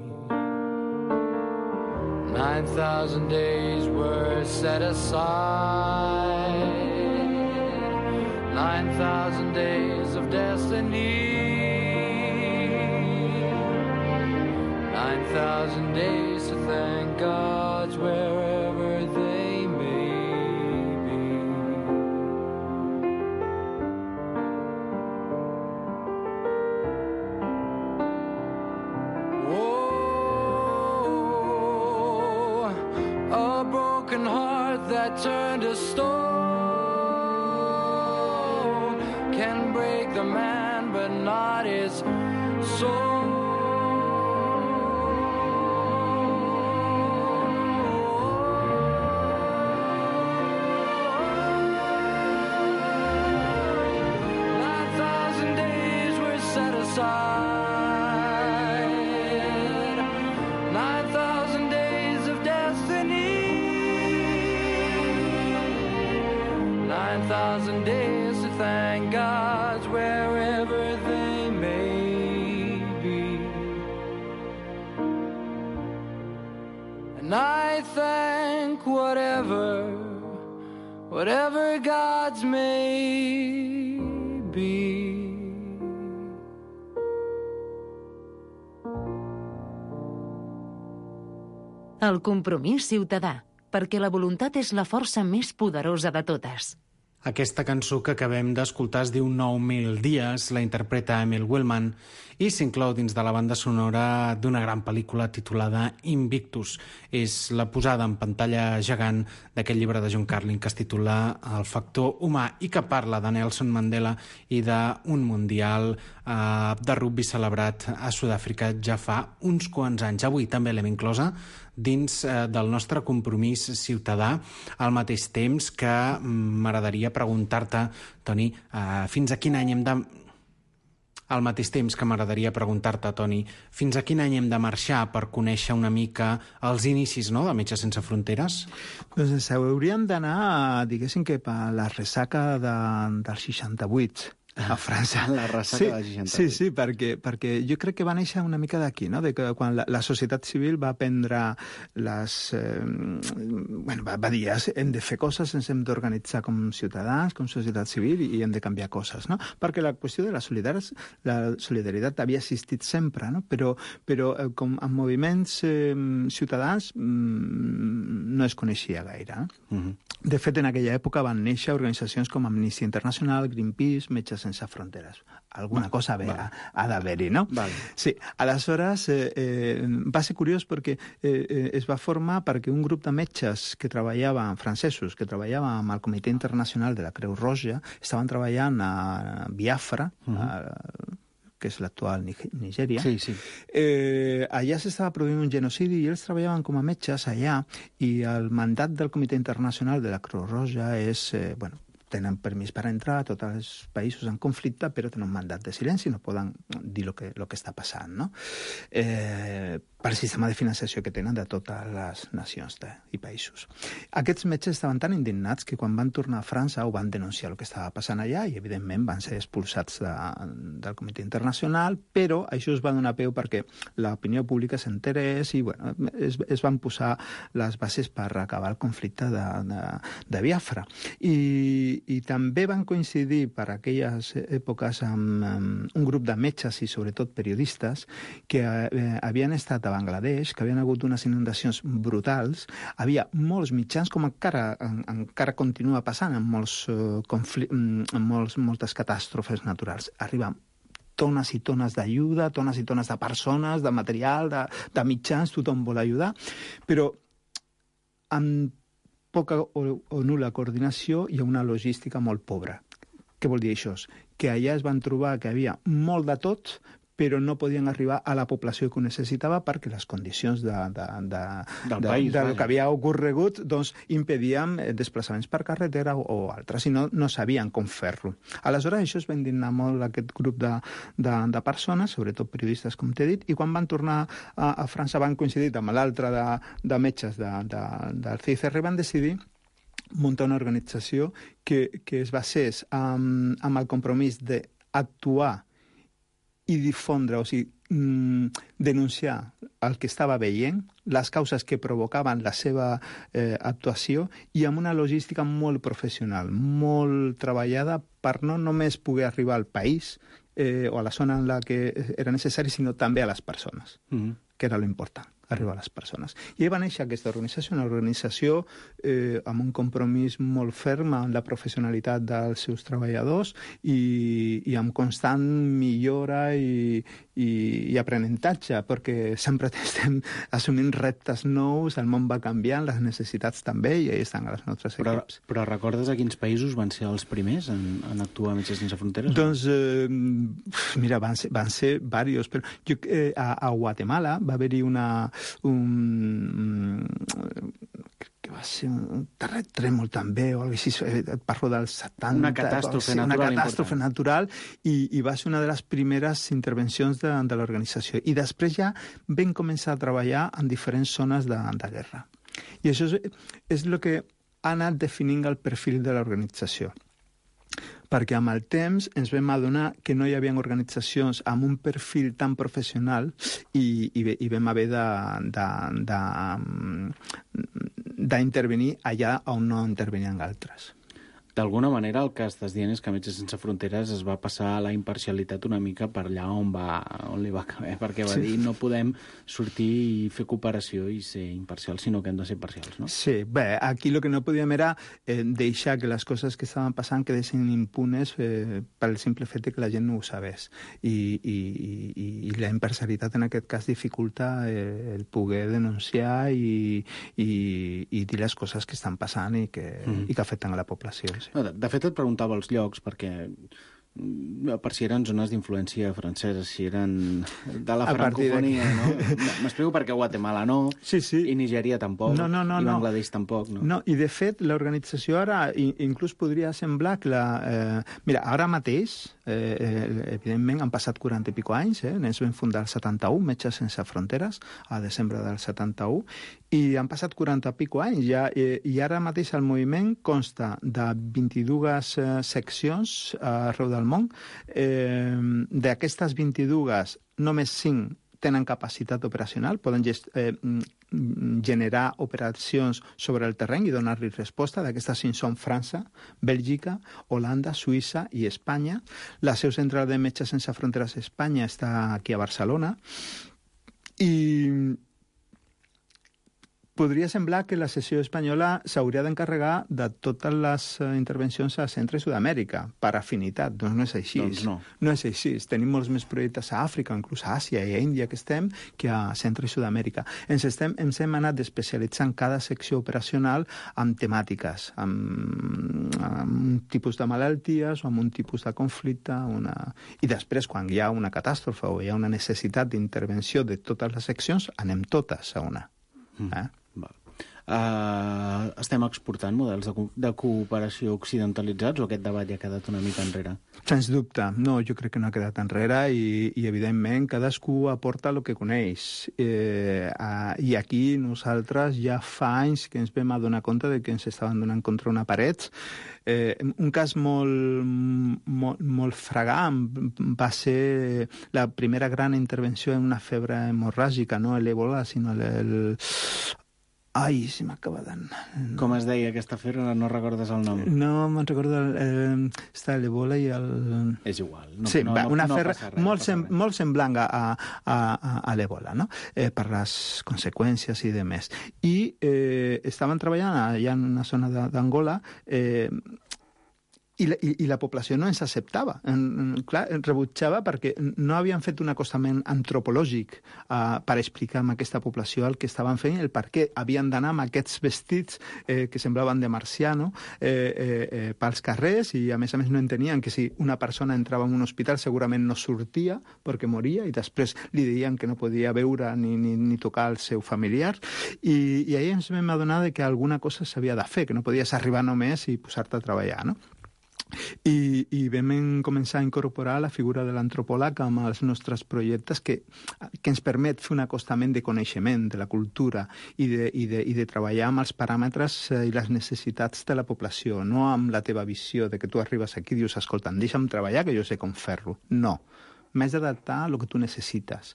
Nine thousand days were set aside, nine thousand days of destiny, nine thousand days to thank God's wherever they may be. Oh, a broken heart that turned to stone can break the man, but not his soul. Nine thousand days were set aside, nine thousand days of destiny, nine thousand days to thank God's wherever they may be. And I thank whatever, whatever gods may be. El compromís ciutadà, perquè la voluntat és la força més poderosa de totes. Aquesta cançó que acabem d'escoltar es diu nou mil dies, la interpreta Emil Wellman i s'inclou dins de la banda sonora d'una gran pel·lícula titulada Invictus. És la posada en pantalla gegant d'aquest llibre de John Carlin que es titula El factor humà i que parla de Nelson Mandela i d'un mundial eh, de rugby celebrat a Sud-àfrica ja fa uns quants anys. Avui també l'hem inclosa dins eh, del nostre compromís ciutadà, al mateix temps que m'agradaria preguntar-te, Toni, eh, fins a quin any hem de... Al mateix temps que m'agradaria preguntar-te, Toni, fins a quin any hem de marxar per conèixer una mica els inicis, no?, de Metges Sense Fronteres? Doncs hauríem d'anar, diguéssim, que per la ressaca de, del seixanta-vuit, a França. La ressaca sí, del seixanta-vuit. Sí, sí, perquè, perquè jo crec que va néixer una mica d'aquí, no? De que quan la, la societat civil va prendre les... Eh, bueno, va, va dir, hem de fer coses, ens hem d'organitzar com ciutadans, com societat civil, i hem de canviar coses, no? Perquè la qüestió de la solidaritat, la solidaritat havia existit sempre, no? Però, però eh, com en moviments eh, ciutadans mm, no es coneixia gaire, no? Uh-huh. De fet, en aquella època van néixer organitzacions com Amnistia Internacional, Greenpeace, Metges Sense Fronteres. Alguna cosa ha, vale. ha d'haver-hi, no? Vale. Sí, aleshores eh, eh, va ser curiós perquè eh, eh, es va formar perquè un grup de metges que treballaven, francesos, que treballaven amb el Comitè Internacional de la Creu Roja, estaven treballant a Biafra, uh-huh. a, que és l'actual Nigèria. Sí, sí. Eh, allà s'estava produint un genocidi i ells treballaven com a metges allà, i el mandat del Comitè Internacional de la Creu Roja és, eh, bueno, tenen permís per entrar a tots els països en conflicte, però tenen un mandat de silenci, no poden dir el que, lo que està passant, no? Eh, per sistema de financiació que tenen de totes les nacions de, i països. Aquests metges estaven tan indignats que quan van tornar a França ho van denunciar el que estava passant allà i, evidentment, van ser expulsats de, del Comitè Internacional, però això es va donar peu perquè l'opinió pública s'enterés i, bueno, es, es van posar les bases per acabar el conflicte de, de, de Biafra. I, i també van coincidir per aquelles èpoques amb, amb un grup de metges i, sobretot, periodistes que eh, havien estat a Bangladesh, que havien hagut unes inundacions brutals. Havia molts mitjans, com encara, en, encara continua passant en, molts, uh, confl- en molts, moltes catàstrofes naturals. Arriben tones i tones d'ajuda, tones i tones de persones, de material, de, de mitjans, tothom vol ajudar, però amb poca o, o nul·la coordinació i una logística molt pobra. Què vol dir això? Que allà es van trobar que hi havia molt de tot, però no podien arribar a la població que ho necessitava perquè les condicions de, de, de, del de, país, de, vaja. de que havia ocorregut doncs, impedien desplaçaments per carretera o, o altres, i no, no sabien com fer-lo. Aleshores, això es va indignar molt aquest grup de, de, de persones, sobretot periodistes, com t'he dit, i quan van tornar a, a França van coincidir amb l'altre de, de metges de, de, del C I C R, van decidir muntar una organització que, que es basés amb, amb el compromís d'actuar i difondre, o sigui, mm, denunciar el que estava veient, les causes que provocaven la seva eh, actuació, i amb una logística molt professional, molt treballada per no només poder arribar al país eh, o a la zona en la que era necessari, sinó també a les persones, mm-hmm. que era l'important, arribar a les persones. I va néixer aquesta organització, una organització eh, amb un compromís molt ferm amb la professionalitat dels seus treballadors i, i amb constant millora i, i, i aprenentatge, perquè sempre estem assumint reptes nous, el món va canviant, les necessitats també, i ahí estan els nostres però, equips. Però recordes a quins països van ser els primers en, en actuar a Metges Sense Fronteres? Doncs, eh, mira, van ser, van ser diversos, però jo, eh, a, a Guatemala va haver-hi una un, que va ser un terratrèmol també, o alguna cosa així, parlo dels setanta... Una catàstrofe sí, natural. Una catàstrofe important. natural, i, i va ser una de les primeres intervencions de, de l'organització. I després ja vam començar a treballar en diferents zones de, de guerra. I això és, és el que ha anat definint el perfil de l'organització. Perquè amb el temps ens vam adonar que no hi havia organitzacions amb un perfil tan professional i, i, i vam haver d'intervenir allà on no intervenien altres. D'alguna manera el que estàs dient és que Metges Sense Fronteres es va passar la imparcialitat una mica per allà on, va, on li va caber, perquè va sí. dir no podem sortir i fer cooperació i ser imparcials, sinó que hem de ser parcials, no? Sí, bé, aquí el que no podíem era eh, deixar que les coses que estaven passant quedessin impunes eh, pel simple fet que la gent no ho sabés. I, i, i, i la imparcialitat en aquest cas dificulta eh, el poder denunciar i, i, i dir les coses que estan passant i que, mm. i que afecten a la població. Sí. No, de, de fet, et preguntava els llocs, perquè per si eren zones d'influència francesa, si eren de la francofonia, no? M'explico perquè Guatemala no, sí, sí. i Nigèria tampoc, no, no, no, i Bangladesh no. tampoc, no? No, i de fet, l'organització ara, inclús podria semblar que la... Eh, mira, ara mateix, eh, evidentment, han passat quaranta i pico anys, eh? Ens vam fundar el setanta-u, Metges Sense Fronteres, a desembre del setanta-u, i han passat quaranta i pico anys ja, eh, i ara mateix el moviment consta de vint-i-dues eh, seccions arreu del món. Eh, D'aquestes vint-i-dues, només cinc tenen capacitat operacional, poden gest, eh, generar operacions sobre el terreny i donar-li resposta. D'aquestes cinc són França, Bèlgica, Holanda, Suïssa i Espanya. La seu central de Metges Sense Fronteres a Espanya està aquí a Barcelona. I podria semblar que la sessió espanyola s'hauria d'encarregar de totes les intervencions a Centre i Sud-amèrica, per afinitat. Doncs no és així. Doncs no. No és així. Tenim molts més projectes a Àfrica, inclús a Àsia i a Índia que estem, que a Centre i Sud-amèrica. Ens, estem, ens hem anat especialitzant cada secció operacional amb temàtiques, amb, amb un tipus de malalties o amb un tipus de conflicte. Una... I després, quan hi ha una catàstrofe o hi ha una necessitat d'intervenció de totes les seccions, anem totes a una. Mm. Eh? Uh, estem exportant models de, co de cooperació occidentalitzats o aquest debat ja ha quedat una mica enrere? Sens dubte. No, jo crec que no ha quedat enrere i, i evidentment, cadascú aporta el que coneix. Eh, uh, I aquí nosaltres ja fa anys que ens vam adonar compte de que ens estaven donant contra una paret. Eh, un cas molt, molt, molt fragant va ser la primera gran intervenció en una febre hemorràgica, no l'Ebola, sinó el... el Ai, si m'acaba d'anar... Com es deia aquesta febre? No recordes el nom? No, me'n recordo... El, està l'Ebola i el... És igual. No, sí, no, va, una no, febre no res, molt, no sem molt semblant a, a, a, a l'Ebola, no? Eh, per les conseqüències i demés. I eh, estaven treballant allà en una zona d'Angola eh, I la, i, i la població no ens acceptava. En, en, clar, rebutjava perquè no havien fet un acostament antropològic uh, per explicar a aquesta població el que estaven fent, el per què havien d'anar amb aquests vestits eh, que semblaven de marciano eh, eh, eh, pels carrers, i a més a més no entenien que si una persona entrava en un hospital segurament no sortia perquè moria, i després li deien que no podia veure ni, ni, ni tocar el seu familiar, i, i ahir ens vam adonar de que alguna cosa s'havia de fer, que no podies arribar només i posar-te a treballar, no? I, i vam començar a incorporar la figura de l'antropòleg amb els nostres projectes que, que ens permet fer un acostament de coneixement de la cultura i de, i de, i de treballar amb els paràmetres i les necessitats de la població, no amb la teva visió de que tu arribes aquí i dius, escolta, deixa'm treballar que jo sé com fer-lo. No. M'has d'adaptar a el que tu necessites.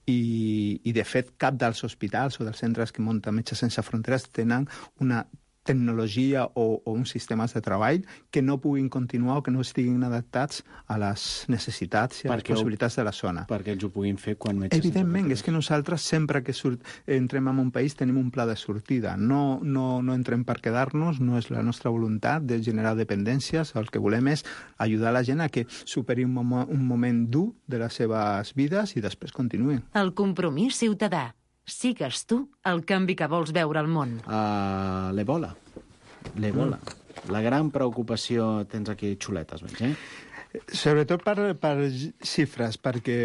I, I, de fet, cap dels hospitals o dels centres que munta Metges Sense Fronteres tenen una tecnologia o, o uns sistemes de treball que no puguin continuar o que no estiguin adaptats a les necessitats i a perquè les possibilitats ho, de la zona. Perquè ells ho puguin fer quan Metges Evidentment, és que nosaltres sempre que surt, entrem en un país tenim un pla de sortida. No, no, no entrem per quedar-nos, no és la nostra voluntat de generar dependències. El que volem és ajudar la gent a que superi un, mom un moment dur de les seves vides i després continuïn. El compromís ciutadà. Sigues tu el canvi que vols veure al món. Uh, L'Ebola. L'Ebola. Mm. La gran preocupació... Tens aquí xuletes, veig, eh? Sobretot per, per xifres, perquè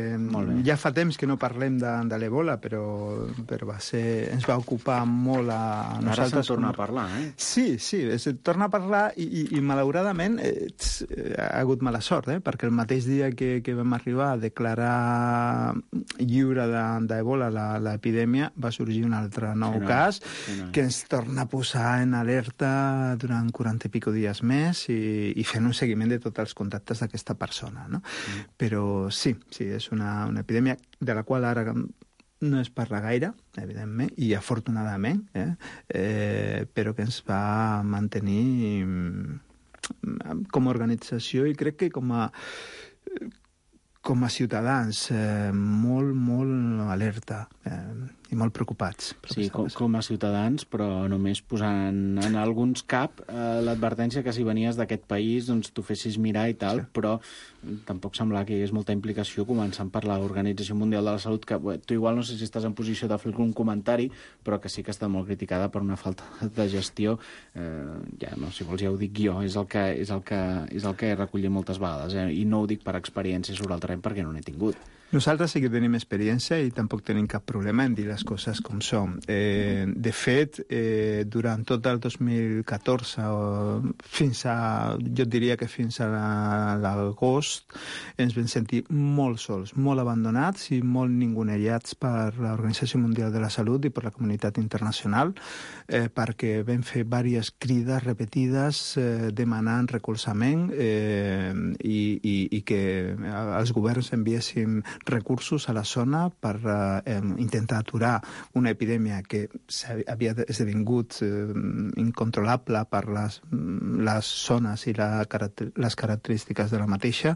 ja fa temps que no parlem de, de l'Ebola, però, però va ser, ens va ocupar molt a nosaltres. Ara se'n torna a parlar, eh? Sí, sí, es torna a parlar i, i, i malauradament eh, ha hagut mala sort, eh? Perquè el mateix dia que, que vam arribar a declarar lliure d'Ebola l'epidèmia va sorgir un altre nou sí, no, cas sí, no. que ens torna a posar en alerta durant quaranta i pico dies més i, i fent un seguiment de tots els contactes d'aquesta persona, no? Mm. Però sí, sí, és una, una epidèmia de la qual ara no es parla gaire, evidentment, i afortunadament, eh? Eh, però que ens va mantenir com a organització i crec que com a, com a ciutadans eh, molt, molt alerta eh, i molt preocupats. Sí, com, com a ciutadans, però només posant en alguns cap eh, l'advertència que si venies d'aquest país doncs t'ho fessis mirar i tal, sí. Però tampoc sembla que hi hagués molta implicació començant per l'Organització Mundial de la Salut, que bé, tu igual no sé si estàs en posició de fer algun comentari, però que sí que està molt criticada per una falta de gestió. Eh, ja no, si vols ja ho dic jo, és el que, és el que, és el que he recollit moltes vegades, eh? I no ho dic per experiència sobre el terreny perquè no n'he tingut. Nosaltres sí que tenim experiència i tampoc tenim cap problema en dir les coses com són. Eh, de fet, eh, durant tot el dos mil catorze, o fins a, jo diria que fins a l'agost, ens vam sentir molt sols, molt abandonats i molt ningunejats per l'Organització Mundial de la Salut i per la comunitat internacional, eh, perquè vam fer diverses crides repetides eh, demanant recolzament eh, i, i, i que els governs enviessin recursos a la zona per eh, intentar aturar una epidèmia que havia esdevingut eh, incontrolable per les, les zones i la, les característiques de la mateixa.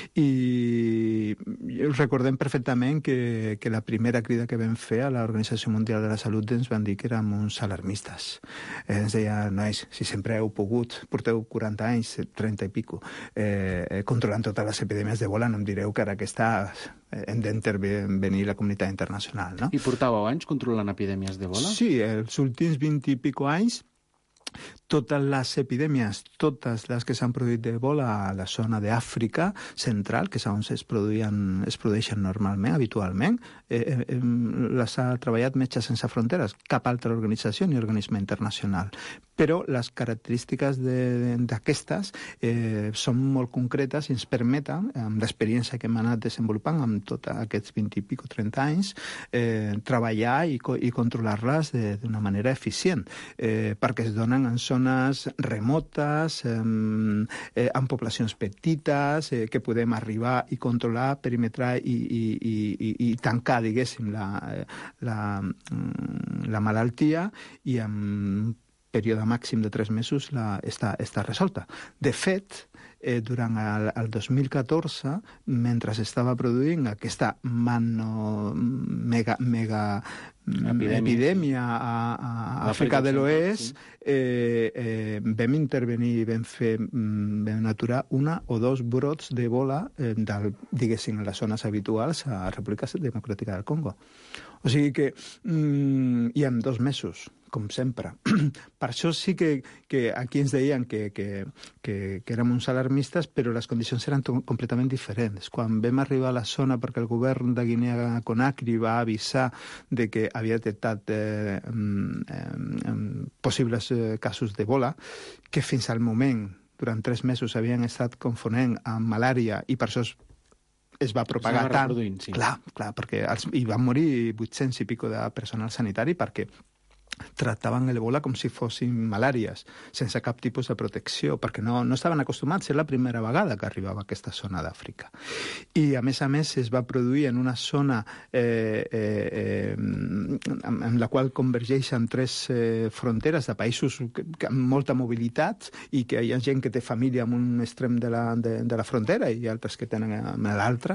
I recordem perfectament que, que la primera crida que vam fer a l'Organització Mundial de la Salut ens van dir que érem uns alarmistes. Eh, ens deia, nois, si sempre heu pogut, porteu quaranta anys, trenta i pico, eh, controlant totes les epidèmies d'Ebola, no em direu que ara que està hem d'intervenir la comunitat internacional, no? I portàveu anys controlant epidèmies d'Ebola? Sí, els últims vint i pico anys, totes les epidèmies, totes les que s'han produït d'Ebola a la zona d'Àfrica central, que és on es produïen, es produeixen normalment, habitualment, eh, eh, les ha treballat Metges Sense Fronteres, cap altra organització ni organisme internacional. Però les característiques d'aquestes eh, són molt concretes i ens permeten, amb l'experiència que hem anat desenvolupant amb tots aquests vint i pico, trenta anys, eh, treballar i, i controlar-les d'una manera eficient, eh, perquè es donen en zones remotes, eh, eh, amb poblacions petites, eh, que podem arribar i controlar, perimetrar i, i, i, i tancar, diguéssim, la, la, la malaltia i amb període màxim de tres mesos la, està, està resolta. De fet, eh, durant el, el dos mil catorze, mentre s'estava produint aquesta mano, mega, mega epidèmia, epidèmia a, a Àfrica de l'Oest, eh, eh, vam intervenir i vam, fer, vam aturar una o dos brots d'Ebola, eh, del, diguéssim, en les zones habituals a la República Democràtica del Congo. O sigui que, mm, i en dos mesos, com sempre. Per això sí que, que aquí ens deien que, que, que, que érem uns alarmistes, però les condicions eren completament diferents. Quan vam arribar a la zona, perquè el govern de Guinea-Conakry va avisar de que havia detectat eh, eh, possibles eh, casos d'Ebola, que fins al moment, durant tres mesos, havien estat confonent amb malària i per això es es va propagar tant. Sí. Clar, clar, perquè els, hi van morir vuit-cents i pico de personal sanitari perquè tractaven l'Ebola com si fossin malàries, sense cap tipus de protecció, perquè no, no estaven acostumats, és la primera vegada que arribava a aquesta zona d'Àfrica. I, a més a més, es va produir en una zona eh, eh, eh, en la qual convergeixen tres eh, fronteres de països que, que, amb molta mobilitat i que hi ha gent que té família en un extrem de la, de, de la frontera i altres que tenen en l'altre.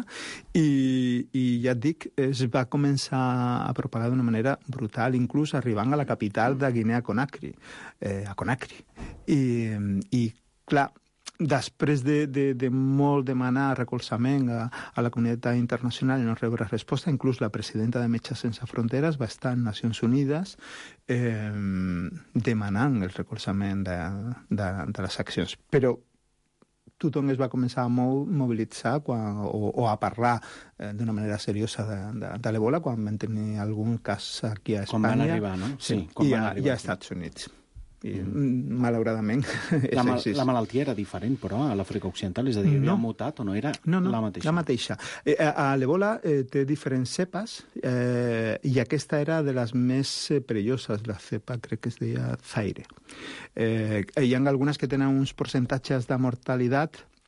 I, I ja et dic, es va començar a propagar d'una manera brutal, inclús arribant a la capital de Guinea-Conakry, eh, a Conakry. I, i clar, després de, de, de molt demanar recolzament a, a la comunitat internacional i no rebre resposta, inclús la presidenta de Metges Sense Fronteres va estar en Nacions Unides eh, demanant el recolzament de, de, de les accions. Però tothom es va començar a mobilitzar quan, o, o a parlar eh, d'una manera seriosa de, de, de l'Ebola quan vam tenir algun cas aquí a Espanya. Quan van arribar, no? Sí, sí quan i, van a, arribar, i a Estats Units. I, mm. malauradament és la, mal, així. La malaltia era diferent, però, a l'Àfrica Occidental? És a dir, havia no. mutat o no era no, no, la mateixa? la mateixa. Eh, a l'Ebola eh, té diferents cepes eh, i aquesta era de les més eh, perilloses, la cepa crec que es deia Zaire. Eh, hi ha algunes que tenen uns percentatges de mortalitat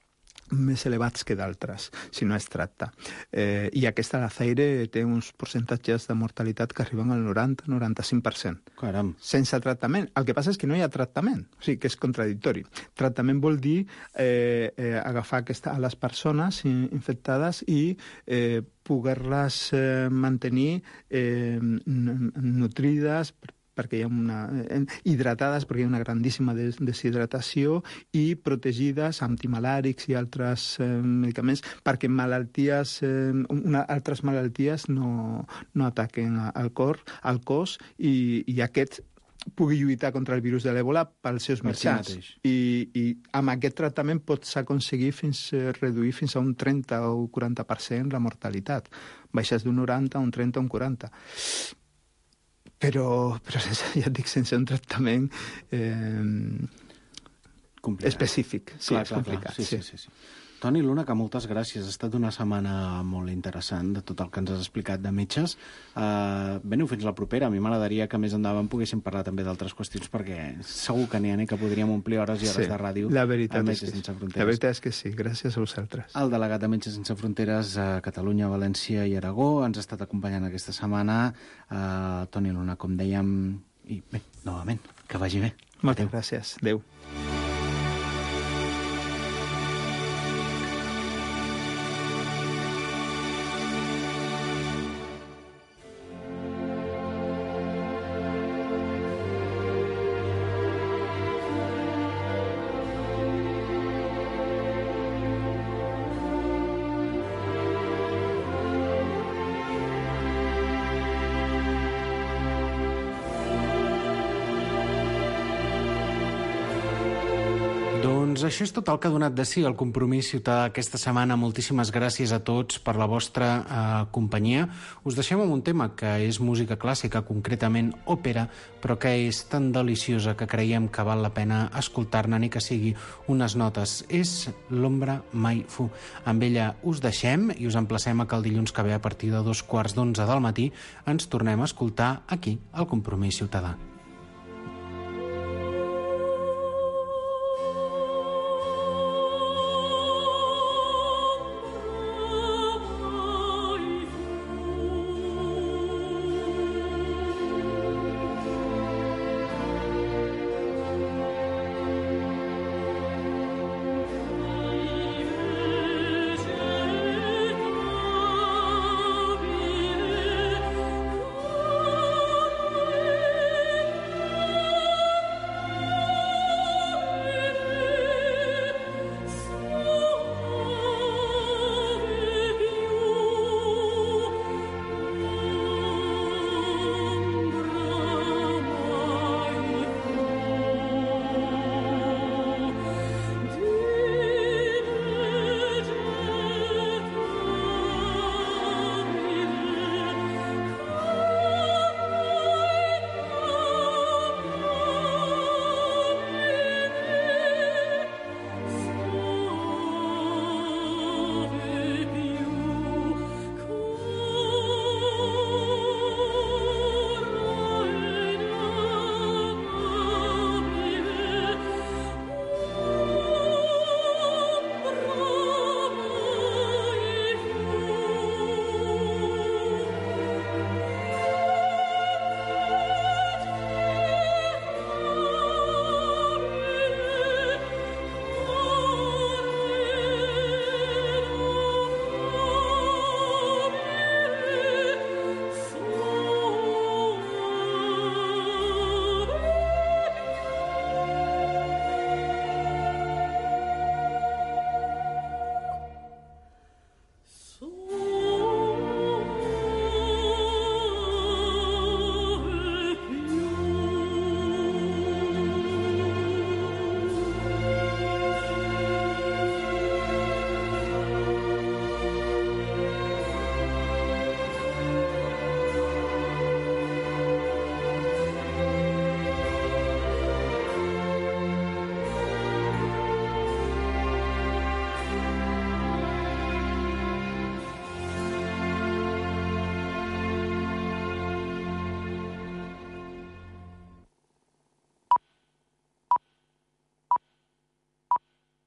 més elevats que d'altres, si no es tracta. Eh, I aquesta, la Zaire, té uns percentatges de mortalitat que arriben al noranta a noranta-cinc per cent. Caram. Sense tractament. El que passa és que no hi ha tractament, o sigui que és contradictori. Tractament vol dir eh, eh, agafar aquesta, a les persones infectades i eh, poder-les eh, mantenir eh, nutrides, perquè hi ha una, eh, hidratades, perquè hi ha una grandíssima des, deshidratació, i protegides amb antimalàrics i altres eh, medicaments perquè malalties, eh, una, altres malalties no, no ataquen al cor, al cos, i, i aquest pugui lluitar contra el virus de l'Ebola pels seus per mitjans. si I, I amb aquest tractament pots aconseguir fins, eh, reduir fins a un trenta o quaranta per cent la mortalitat. Baixes d'un noranta a un trenta o un quaranta. Però, però sense, ja et dic, sense un tractament eh, específic. Sí, clar, és clar, complicat. Clar. Sí, sí, sí, sí. Toni Luna, que moltes gràcies. Ha estat una setmana molt interessant de tot el que ens has explicat de metges. Uh, Veniu fins la propera. A mi m'agradaria que més endavant poguéssim parlar també d'altres qüestions, perquè segur que n'hi ha que podríem omplir hores i hores Sí, de ràdio. La veritat, amb és Metges que, Sense Fronteres. la veritat és que sí. Gràcies a vosaltres. El delegat de Metges Sense Fronteres a Catalunya, València i Aragó ens ha estat acompanyant aquesta setmana. Uh, Toni Luna, com dèiem, i bé, novament, que vagi bé. Moltes Adéu. gràcies. Adéu. Doncs això és tot el que ha donat de si el Compromís Ciutadà aquesta setmana. Moltíssimes gràcies a tots per la vostra eh, companyia. Us deixem amb un tema que és música clàssica, concretament òpera, però que és tan deliciosa que creiem que val la pena escoltar-ne, ni que sigui unes notes. És L'ombra mai fu. Amb ella us deixem i us emplacem a que el dilluns que ve, a partir de dos quarts d'onze del matí, ens tornem a escoltar aquí, al Compromís Ciutadà.